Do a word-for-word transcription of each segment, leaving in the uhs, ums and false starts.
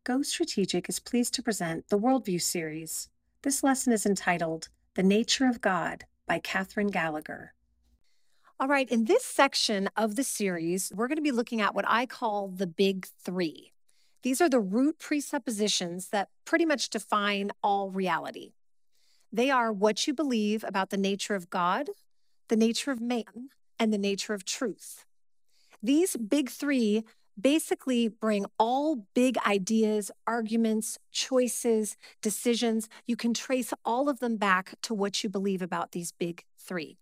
Go Strategic is pleased to present the Worldview series. This lesson is entitled The Nature of God by Catherine Gallagher. All right, in this section of the series, we're going to be looking at what I call the big three. These are the root presuppositions that pretty much define all reality. They are what you believe about the nature of God, the nature of man, and the nature of truth. These big three basically bring all big ideas, arguments, choices, decisions. You can trace all of them back to what you believe about these big three.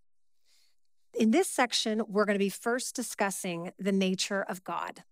In this section, we're going to be first discussing the nature of God.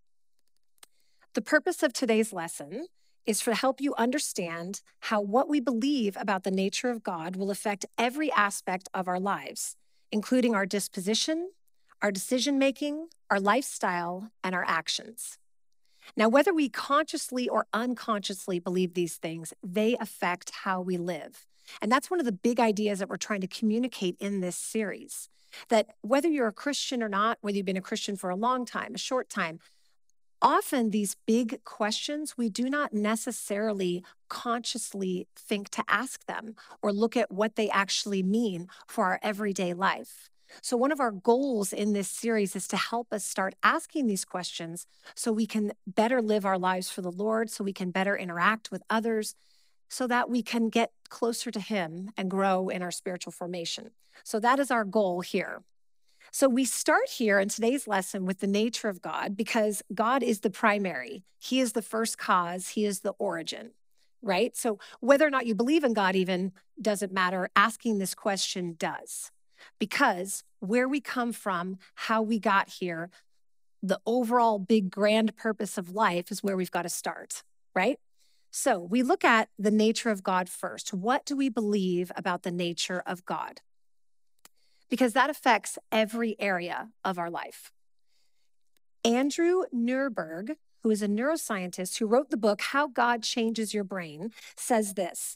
The purpose of today's lesson is to help you understand how what we believe about the nature of God will affect every aspect of our lives, including our disposition, our decision-making, our lifestyle, and our actions. Now, whether we consciously or unconsciously believe these things, they affect how we live. And that's one of the big ideas that we're trying to communicate in this series, that whether you're a Christian or not, whether you've been a Christian for a long time, a short time, often these big questions, we do not necessarily consciously think to ask them or look at what they actually mean for our everyday life. So one of our goals in this series is to help us start asking these questions so we can better live our lives for the Lord, so we can better interact with others, so that we can get closer to Him and grow in our spiritual formation. So that is our goal here. So we start here in today's lesson with the nature of God because God is the primary. He is the first cause. He is the origin, right? So whether or not you believe in God even doesn't matter. Asking this question does, because where we come from, how we got here, the overall big grand purpose of life is where we've got to start, right? So we look at the nature of God first. What do we believe about the nature of God? Because that affects every area of our life. Andrew Nuremberg, who is a neuroscientist who wrote the book, How God Changes Your Brain, says this: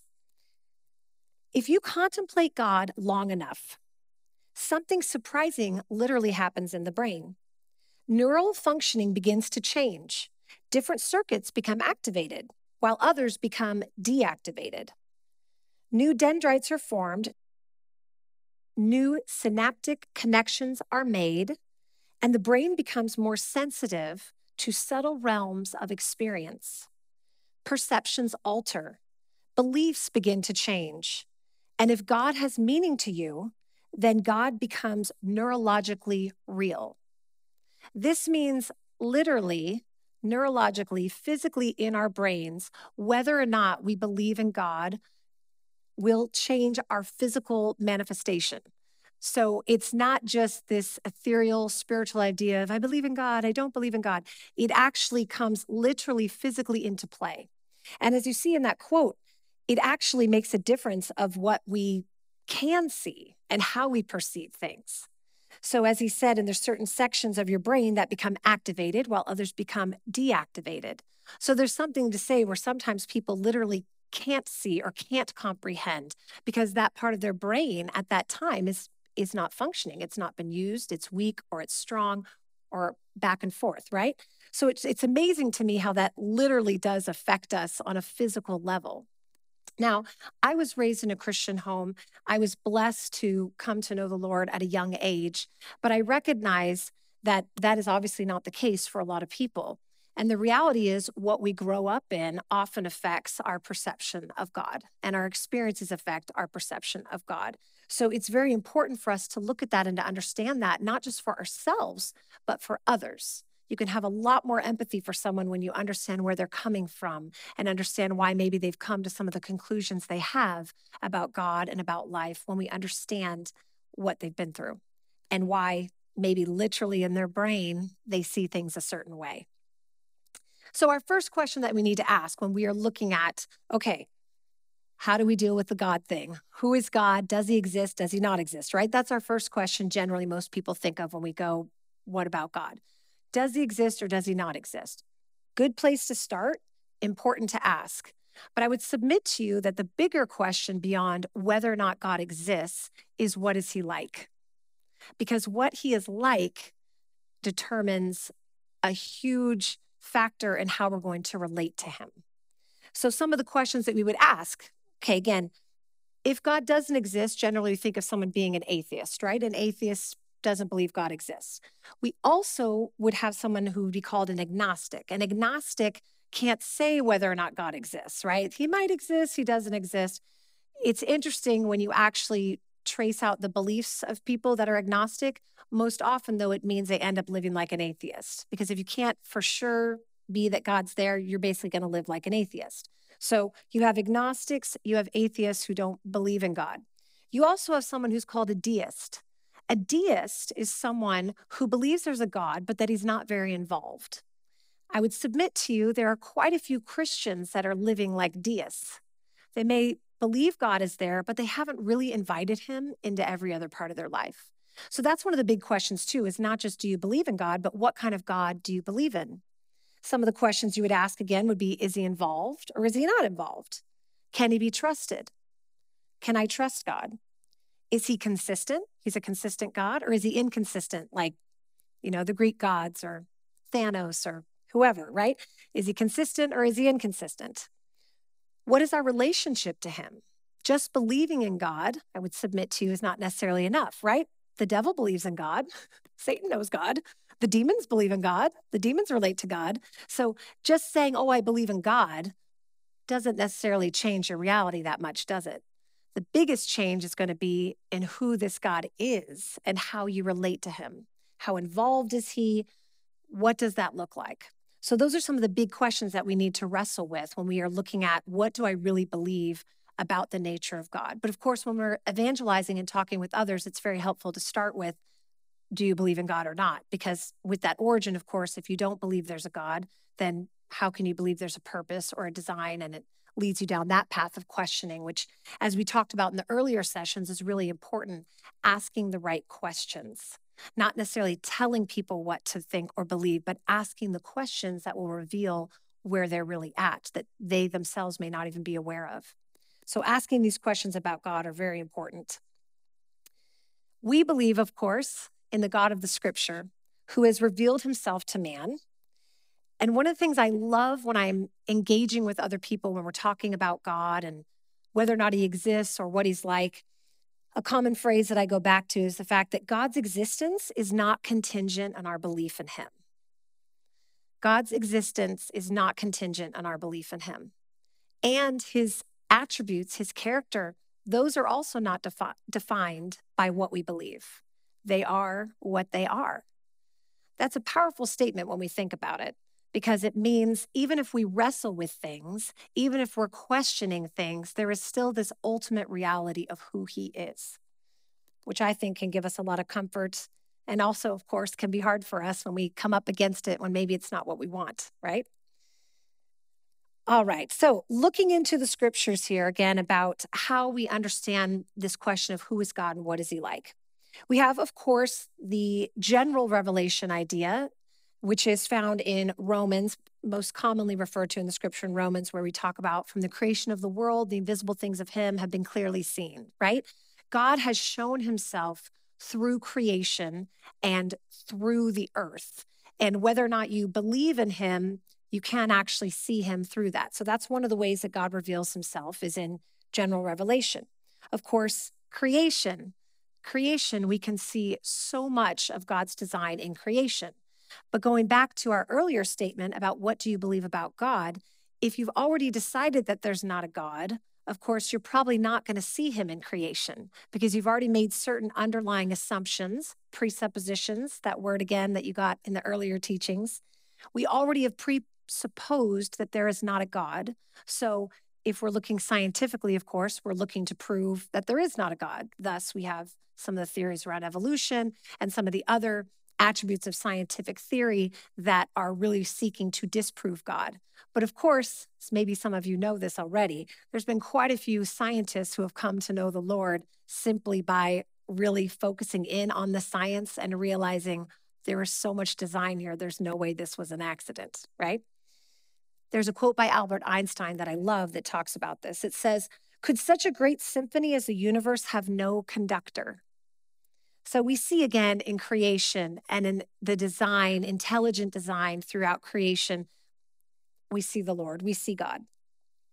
if you contemplate God long enough, something surprising literally happens in the brain. Neural functioning begins to change. Different circuits become activated, while others become deactivated. New dendrites are formed, new synaptic connections are made, and the brain becomes more sensitive to subtle realms of experience. Perceptions alter, beliefs begin to change, and if God has meaning to you, then God becomes neurologically real. This means literally, neurologically, physically in our brains, whether or not we believe in God will change our physical manifestation. So it's not just this ethereal spiritual idea of I believe in God, I don't believe in God. It actually comes literally physically into play. And as you see in that quote, it actually makes a difference of what we can see and how we perceive things. So as he said, and there's certain sections of your brain that become activated while others become deactivated. So there's something to say where sometimes people literally can't see or can't comprehend because that part of their brain at that time is, is not functioning. It's not been used, it's weak or it's strong or back and forth, right? So it's, it's amazing to me how that literally does affect us on a physical level. Now, I was raised in a Christian home. I was blessed to come to know the Lord at a young age, but I recognize that that is obviously not the case for a lot of people. And the reality is what we grow up in often affects our perception of God, and our experiences affect our perception of God. So it's very important for us to look at that and to understand that, not just for ourselves, but for others. You can have a lot more empathy for someone when you understand where they're coming from and understand why maybe they've come to some of the conclusions they have about God and about life when we understand what they've been through and why maybe literally in their brain they see things a certain way. So our first question that we need to ask when we are looking at, okay, how do we deal with the God thing? Who is God? Does he exist? Does he not exist, right? That's our first question generally most people think of when we go, what about God? Does he exist or does he not exist? Good place to start, important to ask. But I would submit to you that the bigger question beyond whether or not God exists is what is he like? Because what he is like determines a huge factor in how we're going to relate to him. So some of the questions that we would ask, okay, again, if God doesn't exist, generally we think of someone being an atheist, right? An atheist doesn't believe God exists. We also would have someone who would be called an agnostic. An agnostic can't say whether or not God exists, right? He might exist, he doesn't exist. It's interesting when you actually trace out the beliefs of people that are agnostic. Most often, though, it means they end up living like an atheist. Because if you can't for sure be that God's there, you're basically going to live like an atheist. So you have agnostics, you have atheists who don't believe in God. You also have someone who's called a deist. A deist is someone who believes there's a God, but that he's not very involved. I would submit to you there are quite a few Christians that are living like deists. They may believe God is there, but they haven't really invited him into every other part of their life. So that's one of the big questions too, is not just do you believe in God, but what kind of God do you believe in? Some of the questions you would ask again would be, is he involved or is he not involved? Can he be trusted? Can I trust God? Is he consistent? He's a consistent God, or is he inconsistent, like, you know, the Greek gods or Thanos or whoever, right? Is he consistent or is he inconsistent? What is our relationship to him? Just believing in God, I would submit to you, is not necessarily enough, right? The devil believes in God. Satan knows God. The demons believe in God. The demons relate to God. So just saying, oh, I believe in God doesn't necessarily change your reality that much, does it? The biggest change is going to be in who this God is and how you relate to him. How involved is he? What does that look like? So those are some of the big questions that we need to wrestle with when we are looking at what do I really believe about the nature of God. But of course, when we're evangelizing and talking with others, it's very helpful to start with, do you believe in God or not? Because with that origin, of course, if you don't believe there's a God, then how can you believe there's a purpose or a design? And it leads you down that path of questioning, which, as we talked about in the earlier sessions, is really important, asking the right questions. Not necessarily telling people what to think or believe, but asking the questions that will reveal where they're really at, that they themselves may not even be aware of. So asking these questions about God are very important. We believe, of course, in the God of the scripture who has revealed himself to man. And one of the things I love when I'm engaging with other people when we're talking about God and whether or not he exists or what he's like, a common phrase that I go back to is the fact that God's existence is not contingent on our belief in him. God's existence is not contingent on our belief in him. And his attributes, his character, those are also not defi- defined by what we believe. They are what they are. That's a powerful statement when we think about it, because it means even if we wrestle with things, even if we're questioning things, there is still this ultimate reality of who he is, which I think can give us a lot of comfort and also, of course, can be hard for us when we come up against it when maybe it's not what we want, right? All right, so looking into the scriptures here again about how we understand this question of who is God and what is he like. We have, of course, the general revelation idea, which is found in Romans, most commonly referred to in the scripture in Romans, where we talk about from the creation of the world, the invisible things of him have been clearly seen, right? God has shown himself through creation and through the earth. And whether or not you believe in him, you can actually see him through that. So that's one of the ways that God reveals himself is in general revelation. Of course, creation. Creation, we can see so much of God's design in creation. But going back to our earlier statement about what do you believe about God, if you've already decided that there's not a God, of course, you're probably not going to see him in creation because you've already made certain underlying assumptions, presuppositions, that word again that you got in the earlier teachings. We already have presupposed that there is not a God. So if we're looking scientifically, of course, we're looking to prove that there is not a God. Thus, we have some of the theories around evolution and some of the other attributes of scientific theory that are really seeking to disprove God. But of course, maybe some of you know this already, there's been quite a few scientists who have come to know the Lord simply by really focusing in on the science and realizing there is so much design here, there's no way this was an accident, right? There's a quote by Albert Einstein that I love that talks about this. It says, "Could such a great symphony as the universe have no conductor?" So we see again in creation and in the design, intelligent design throughout creation, we see the Lord, we see God.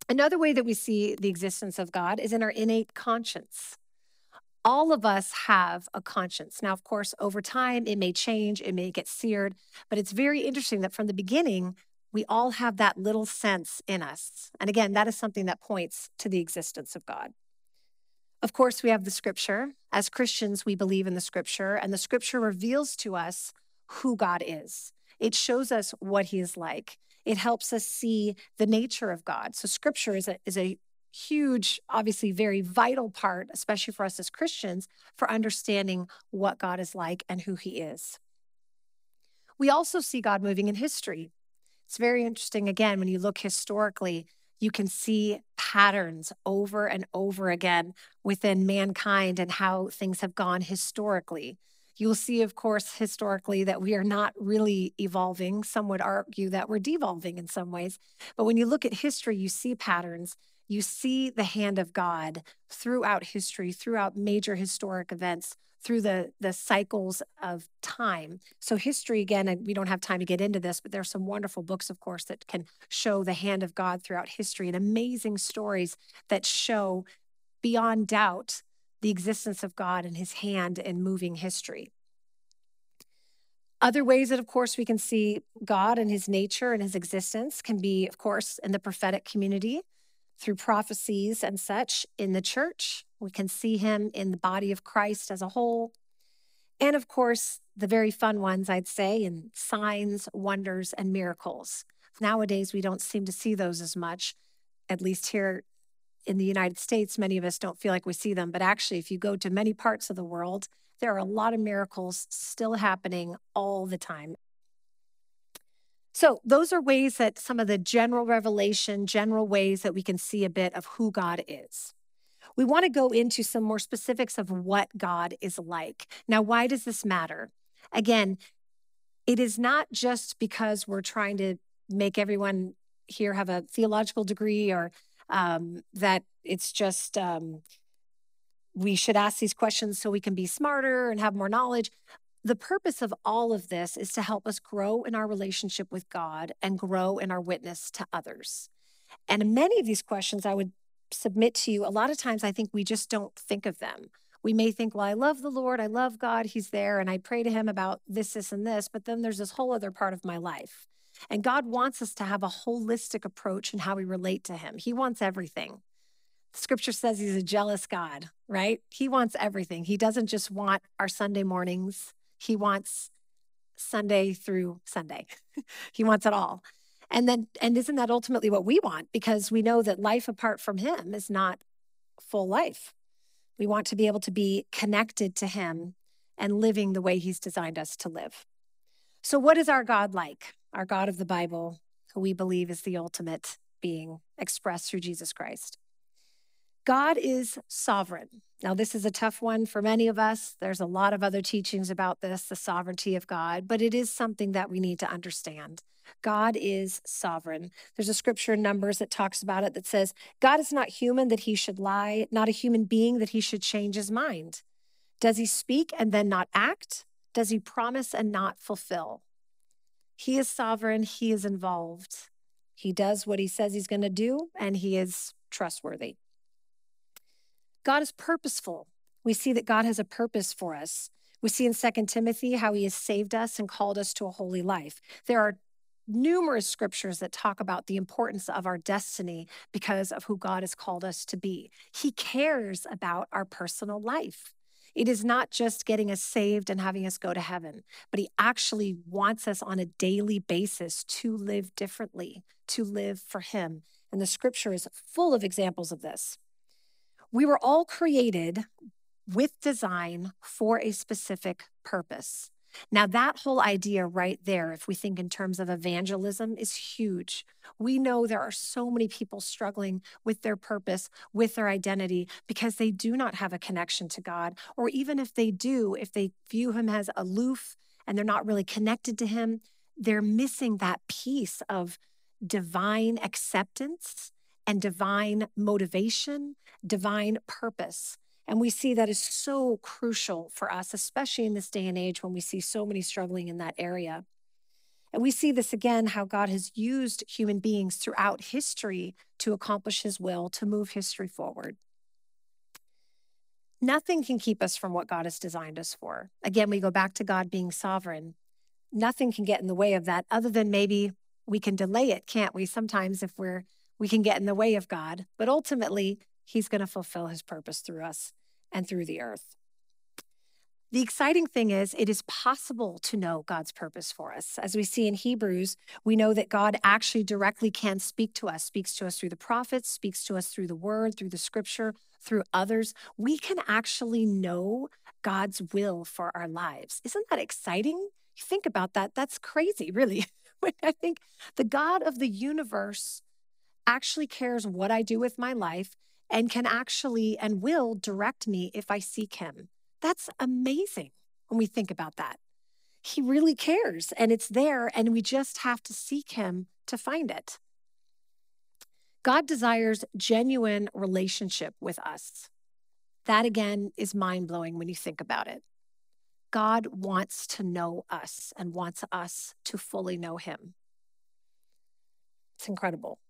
Another way that we see the existence of God is in our innate conscience. All of us have a conscience. Now, of course, over time, it may change, it may get seared, but it's very interesting that from the beginning, we all have that little sense in us. And again, that is something that points to the existence of God. Of course, we have the scripture. As Christians, we believe in the scripture, and the scripture reveals to us who God is. It shows us what he is like. It helps us see the nature of God. So scripture is a, is a huge, obviously very vital part, especially for us as Christians, for understanding what God is like and who he is. We also see God moving in history. It's very interesting, again, when you look historically, you can see patterns over and over again within mankind and how things have gone historically. You'll see, of course, historically that we are not really evolving. Some would argue that we're devolving in some ways. But when you look at history, you see patterns. You see the hand of God throughout history, throughout major historic events, through the, the cycles of time. So history, again, and we don't have time to get into this, but there are some wonderful books, of course, that can show the hand of God throughout history and amazing stories that show beyond doubt the existence of God and his hand in moving history. Other ways that, of course, we can see God and his nature and his existence can be, of course, in the prophetic community, through prophecies and such in the church. We can see him in the body of Christ as a whole. And of course, the very fun ones, I'd say, in signs, wonders, and miracles. Nowadays, we don't seem to see those as much, at least here in the United States. Many of us don't feel like we see them. But actually, if you go to many parts of the world, there are a lot of miracles still happening all the time. So those are ways that some of the general revelation, general ways that we can see a bit of who God is. We want to go into some more specifics of what God is like. Now, why does this matter? Again, it is not just because we're trying to make everyone here have a theological degree or um, that it's just um, we should ask these questions so we can be smarter and have more knowledge. The purpose of all of this is to help us grow in our relationship with God and grow in our witness to others. And many of these questions I would submit to you, a lot of times I think we just don't think of them. We may think, well, I love the Lord, I love God, he's there, and I pray to him about this, this, and this, but then there's this whole other part of my life. And God wants us to have a holistic approach in how we relate to him. He wants everything. Scripture says he's a jealous God, right? He wants everything. He doesn't just want our Sunday mornings. He wants Sunday through Sunday. He wants it all. And then, and isn't that ultimately what we want? Because we know that life apart from him is not full life. We want to be able to be connected to him and living the way he's designed us to live. So what is our God like? Our God of the Bible, who we believe is the ultimate being expressed through Jesus Christ. God is sovereign. Now, this is a tough one for many of us. There's a lot of other teachings about this, the sovereignty of God, but it is something that we need to understand. God is sovereign. There's a scripture in Numbers that talks about it that says, God is not human that he should lie, not a human being that he should change his mind. Does he speak and then not act? Does he promise and not fulfill? He is sovereign. He is involved. He does what he says he's going to do, and he is trustworthy. God is purposeful. We see that God has a purpose for us. We see in Second Timothy how he has saved us and called us to a holy life. There are numerous scriptures that talk about the importance of our destiny because of who God has called us to be. He cares about our personal life. It is not just getting us saved and having us go to heaven, but he actually wants us on a daily basis to live differently, to live for him. And the scripture is full of examples of this. We were all created with design for a specific purpose. Now, that whole idea right there, if we think in terms of evangelism, is huge. We know there are so many people struggling with their purpose, with their identity, because they do not have a connection to God. Or even if they do, if they view him as aloof and they're not really connected to him, they're missing that piece of divine acceptance and divine motivation, divine purpose. And we see that is so crucial for us, especially in this day and age when we see so many struggling in that area. And we see this again, how God has used human beings throughout history to accomplish his will, to move history forward. Nothing can keep us from what God has designed us for. Again, we go back to God being sovereign. Nothing can get in the way of that, other than maybe we can delay it, can't we? Sometimes if we're we can get in the way of God, but ultimately he's going to fulfill his purpose through us and through the earth. The exciting thing is it is possible to know God's purpose for us. As we see in Hebrews, we know that God actually directly can speak to us, speaks to us through the prophets, speaks to us through the word, through the scripture, through others. We can actually know God's will for our lives. Isn't that exciting? You think about that, that's crazy, really. I think the God of the universe actually cares what I do with my life and can actually and will direct me if I seek him. That's amazing when we think about that. He really cares and it's there, and we just have to seek him to find it. God desires genuine relationship with us. That again is mind-blowing when you think about it. God wants to know us and wants us to fully know him. It's incredible.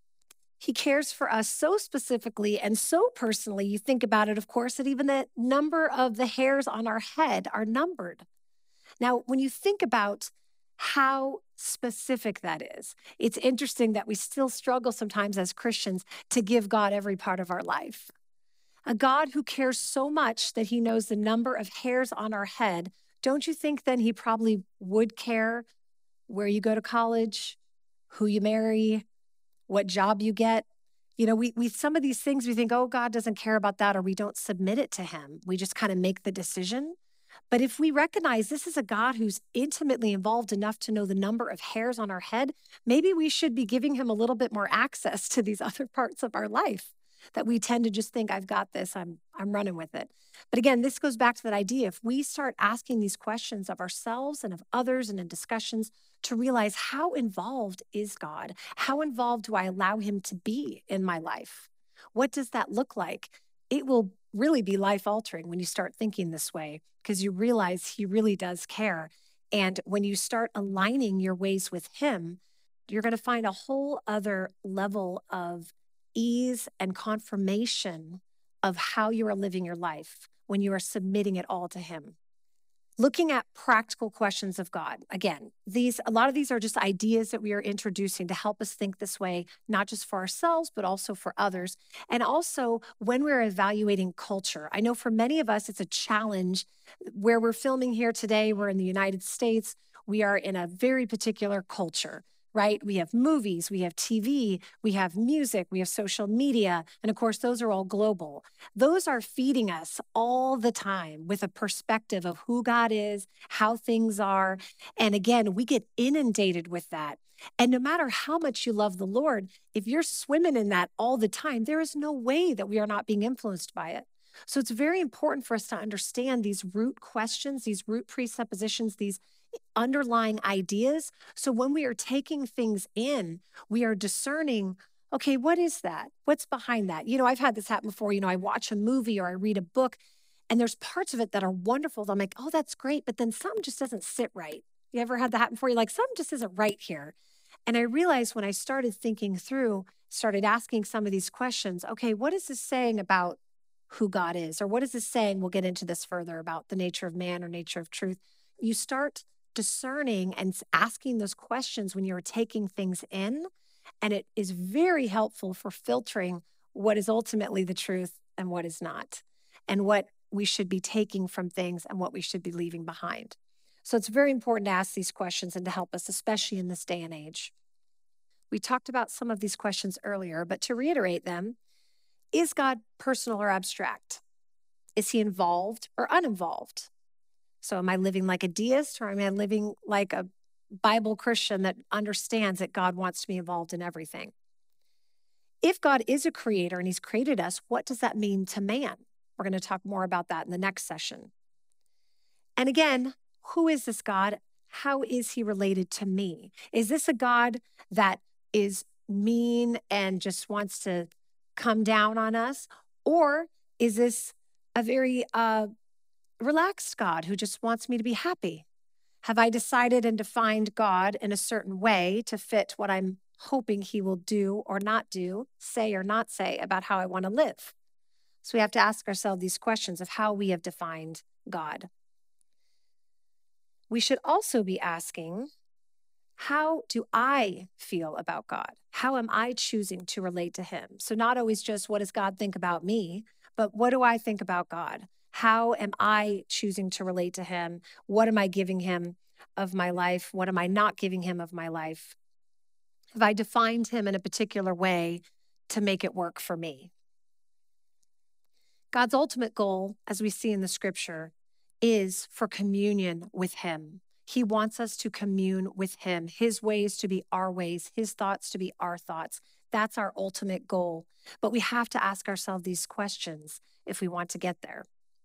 He cares for us so specifically and so personally. You think about it, of course, that even the number of the hairs on our head are numbered. Now, when you think about how specific that is, it's interesting that we still struggle sometimes as Christians to give God every part of our life. A God who cares so much that he knows the number of hairs on our head, don't you think then he probably would care where you go to college, who you marry, what job you get? You know, we, we some of these things we think, oh, God doesn't care about that, or we don't submit it to him. We just kind of make the decision. But if we recognize this is a God who's intimately involved enough to know the number of hairs on our head, maybe we should be giving him a little bit more access to these other parts of our life that we tend to just think, I've got this, I'm, I'm running with it. But again, this goes back to that idea. If we start asking these questions of ourselves and of others and in discussions, to realize how involved is God? How involved do I allow him to be in my life? What does that look like? It will really be life altering when you start thinking this way, because you realize he really does care. And when you start aligning your ways with him, you're going to find a whole other level of ease and confirmation of how you are living your life when you are submitting it all to him. Looking at practical questions of God. Again, these a lot of these are just ideas that we are introducing to help us think this way, not just for ourselves, but also for others. And also when we're evaluating culture. I know for many of us, it's a challenge. Where we're filming here today, we're in the United States. We are in a very particular culture, right? We have movies, we have T V, we have music, we have social media, and of course, those are all global. Those are feeding us all the time with a perspective of who God is, how things are. And again, we get inundated with that. And no matter how much you love the Lord, if you're swimming in that all the time, there is no way that we are not being influenced by it. So it's very important for us to understand these root questions, these root presuppositions, these underlying ideas. So when we are taking things in, we are discerning, okay, what is that? What's behind that? You know, I've had this happen before. You know, I watch a movie or I read a book and there's parts of it that are wonderful. I'm like, oh, that's great. But then something just doesn't sit right. You ever had that happen before? You're like, something just isn't right here. And I realized when I started thinking through, started asking some of these questions, okay, what is this saying about who God is? Or what is this saying? We'll get into this further about the nature of man or nature of truth. You start discerning and asking those questions when you're taking things in. And it is very helpful for filtering what is ultimately the truth and what is not, and what we should be taking from things and what we should be leaving behind. So it's very important to ask these questions and to help us, especially in this day and age. We talked about some of these questions earlier, but to reiterate them, is God personal or abstract? Is he involved or uninvolved? So am I living like a deist, or am I living like a Bible Christian that understands that God wants to be involved in everything? If God is a creator and he's created us, what does that mean to man? We're going to talk more about that in the next session. And again, who is this God? How is he related to me? Is this a God that is mean and just wants to come down on us? Or is this a very uh, relaxed God who just wants me to be happy? Have I decided and defined God in a certain way to fit what I'm hoping he will do or not do, say or not say about how I want to live? So we have to ask ourselves these questions of how we have defined God. We should also be asking, how do I feel about God? How am I choosing to relate to him? So not always just what does God think about me, but what do I think about God? How am I choosing to relate to him? What am I giving him of my life? What am I not giving him of my life? Have I defined him in a particular way to make it work for me? God's ultimate goal, as we see in the scripture, is for communion with him. He wants us to commune with him, his ways to be our ways, his thoughts to be our thoughts. That's our ultimate goal. But we have to ask ourselves these questions if we want to get there.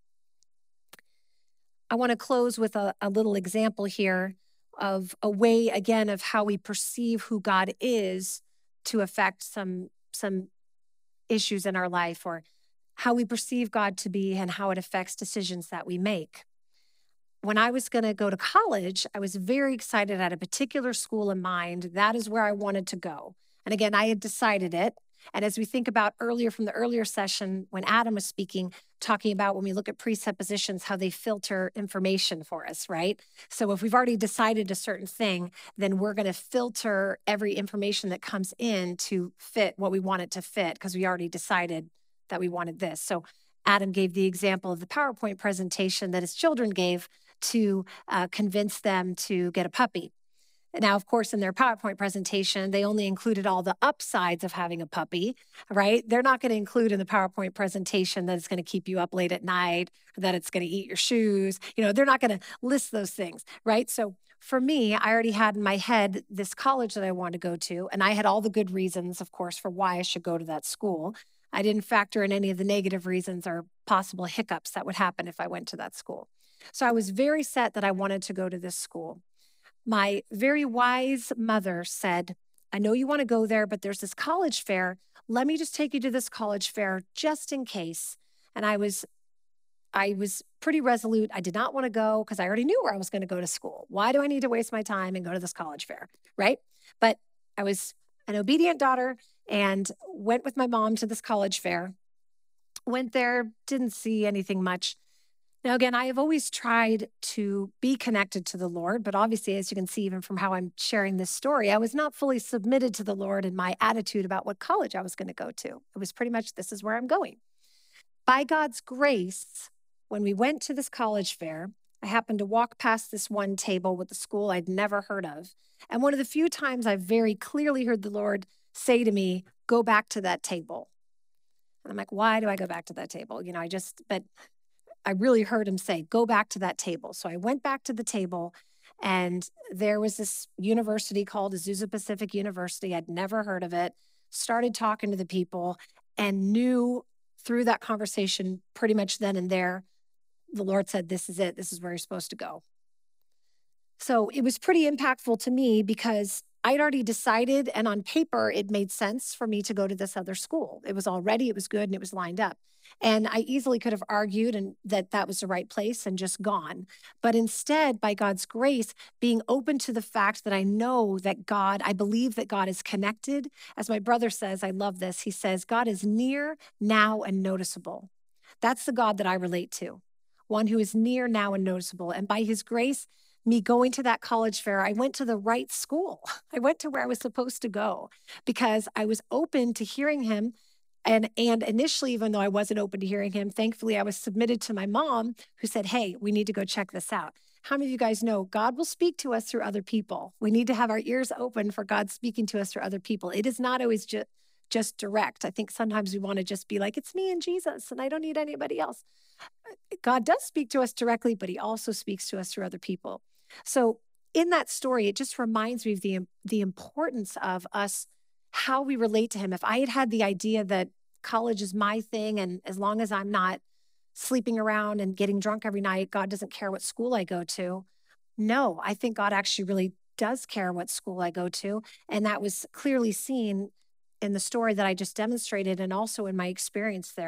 I want to close with a, a little example here of a way, again, of how we perceive who God is to affect some, some issues in our life, or how we perceive God to be and how it affects decisions that we make. When I was going to go to college, I was very excited. I had a particular school in mind. That is where I wanted to go. And again, I had decided it. And as we think about earlier from the earlier session, when Adam was speaking, talking about when we look at presuppositions, how they filter information for us, right? So if we've already decided a certain thing, then we're going to filter every information that comes in to fit what we want it to fit, because we already decided that we wanted this. So Adam gave the example of the PowerPoint presentation that his children gave to uh, convince them to get a puppy. Now, of course, in their PowerPoint presentation, they only included all the upsides of having a puppy, right? They're not going to include in the PowerPoint presentation that it's going to keep you up late at night, or that it's going to eat your shoes. You know, they're not going to list those things, right? So for me, I already had in my head this college that I wanted to go to, and I had all the good reasons, of course, for why I should go to that school. I didn't factor in any of the negative reasons or possible hiccups that would happen if I went to that school. So I was very set that I wanted to go to this school. My very wise mother said, I know you want to go there, but there's this college fair. Let me just take you to this college fair just in case. And I was I was pretty resolute. I did not want to go because I already knew where I was going to go to school. Why do I need to waste my time and go to this college fair, right? But I was an obedient daughter and went with my mom to this college fair. Went there, didn't see anything much. Now, again, I have always tried to be connected to the Lord, but obviously, as you can see, even from how I'm sharing this story, I was not fully submitted to the Lord in my attitude about what college I was going to go to. It was pretty much, this is where I'm going. By God's grace, when we went to this college fair, I happened to walk past this one table with a school I'd never heard of. And one of the few times I very clearly heard the Lord say to me, go back to that table. And I'm like, why do I go back to that table? You know, I just, but I really heard him say, go back to that table. So I went back to the table, and there was this university called Azusa Pacific University. I'd never heard of it, started talking to the people, and knew through that conversation pretty much then and there, the Lord said, this is it. This is where you're supposed to go. So it was pretty impactful to me because I'd already decided, and on paper, it made sense for me to go to this other school. It was all ready, it was good, and it was lined up. And I easily could have argued and that that was the right place and just gone. But instead, by God's grace, being open to the fact that I know that God, I believe that God is connected. As my brother says, I love this. He says, God is near, now, and noticeable. That's the God that I relate to, one who is near, now, and noticeable. And by his grace, me going to that college fair, I went to the right school. I went to where I was supposed to go because I was open to hearing him. And, and initially, even though I wasn't open to hearing him, thankfully, I was submitted to my mom who said, hey, we need to go check this out. How many of you guys know God will speak to us through other people? We need to have our ears open for God speaking to us through other people. It is not always just, just direct. I think sometimes we want to just be like, it's me and Jesus, and I don't need anybody else. God does speak to us directly, but he also speaks to us through other people. So in that story, it just reminds me of the, the importance of us, how we relate to him. If I had had the idea that college is my thing, and as long as I'm not sleeping around and getting drunk every night, God doesn't care what school I go to. No, I think God actually really does care what school I go to. And that was clearly seen in the story that I just demonstrated, and also in my experience there,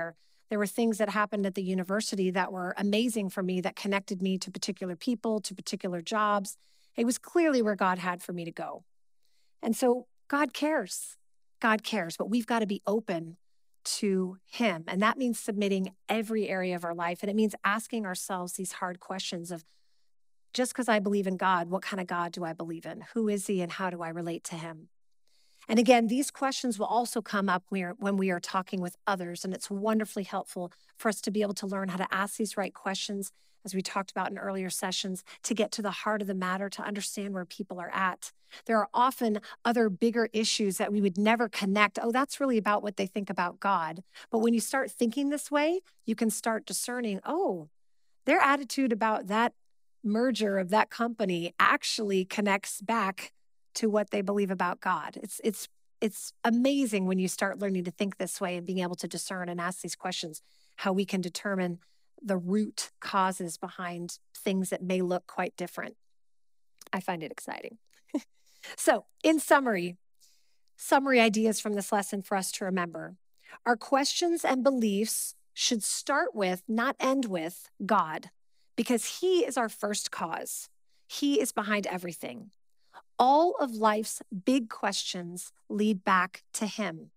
There were things that happened at the university that were amazing for me, that connected me to particular people, to particular jobs. It was clearly where God had for me to go. And so God cares. God cares, but we've got to be open to him. And that means submitting every area of our life. And it means asking ourselves these hard questions of, just because I believe in God, what kind of God do I believe in? Who is he and how do I relate to him? And again, these questions will also come up when we are talking with others, and it's wonderfully helpful for us to be able to learn how to ask these right questions, as we talked about in earlier sessions, to get to the heart of the matter, to understand where people are at. There are often other bigger issues that we would never connect. Oh, that's really about what they think about God. But when you start thinking this way, you can start discerning, oh, their attitude about that merger of that company actually connects back to what they believe about God. It's it's it's amazing when you start learning to think this way and being able to discern and ask these questions, how we can determine the root causes behind things that may look quite different. I find it exciting. So, in summary, summary ideas from this lesson for us to remember. Our questions and beliefs should start with, not end with, God, because he is our first cause. He is behind everything. All of life's big questions lead back to him.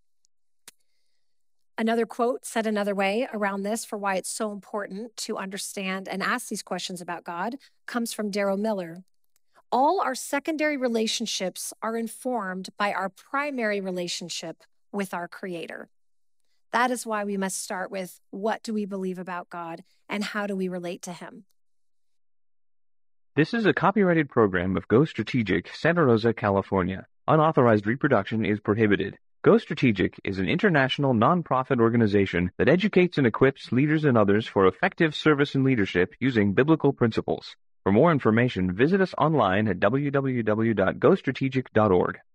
Another quote said another way around this for why it's so important to understand and ask these questions about God comes from Darrell Miller. All our secondary relationships are informed by our primary relationship with our Creator. That is why we must start with, what do we believe about God and how do we relate to him? This is a copyrighted program of Go Strategic, Santa Rosa, California. Unauthorized reproduction is prohibited. Go Strategic is an international nonprofit organization that educates and equips leaders and others for effective service and leadership using biblical principles. For more information, visit us online at w w w dot go strategic dot org.